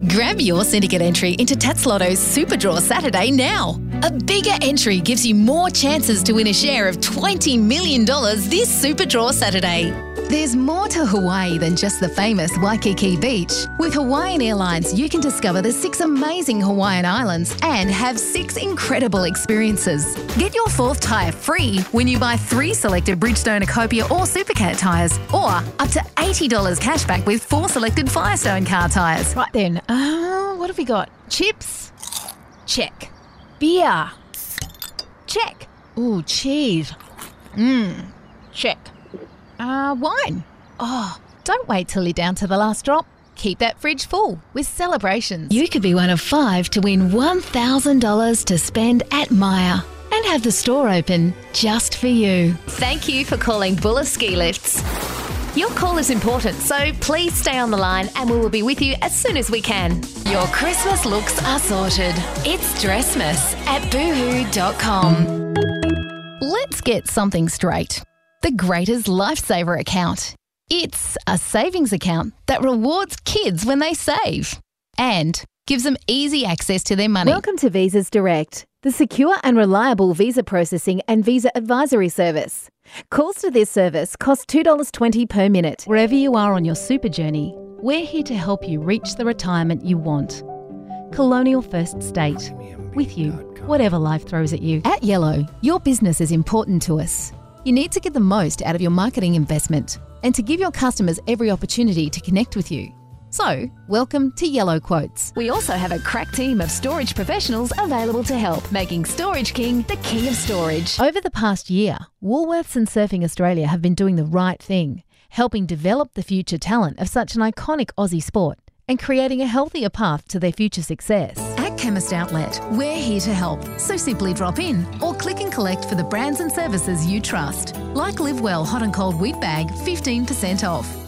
Grab your syndicate entry into Tatslotto's Super Draw Saturday now. A bigger entry gives you more chances to win a share of $20 million this Super Draw Saturday. There's more to Hawaii than just the famous Waikiki Beach. With Hawaiian Airlines, you can discover the 6 amazing Hawaiian islands and have 6 incredible experiences. Get your 4th tyre free when you buy 3 selected Bridgestone, Acopia or Supercat tyres, or up to $80 cash back with 4 selected Firestone car tyres. Right then, what have we got? Chips? Check. Beer? Check. Ooh, cheese. Check. Wine. Oh, don't wait till you're down to the last drop. Keep that fridge full with celebrations. You could be one of 5 to win $1,000 to spend at Maya and have the store open just for you. Thank you for calling Buller Ski Lifts. Your call is important, so please stay on the line and we will be with you as soon as we can. Your Christmas looks are sorted. It's Dressmas at boohoo.com. Let's get something straight. The Greaters Lifesaver account. It's a savings account that rewards kids when they save and gives them easy access to their money. Welcome to Visas Direct, the secure and reliable visa processing and visa advisory service. Calls to this service cost $2.20 per minute. Wherever you are on your super journey, we're here to help you reach the retirement you want. Colonial First State. With you, whatever life throws at you. At Yellow, your business is important to us. You need to get the most out of your marketing investment and to give your customers every opportunity to connect with you. So, welcome to Yellow Quotes. We also have a crack team of storage professionals available to help, making Storage King the king of storage. Over the past year, Woolworths and Surfing Australia have been doing the right thing, helping develop the future talent of such an iconic Aussie sport and creating a healthier path to their future success. At Chemist Outlet, we're here to help. So simply drop in or click and collect for the brands and services you trust. Like Live Well Hot and Cold Wheat Bag, 15% off.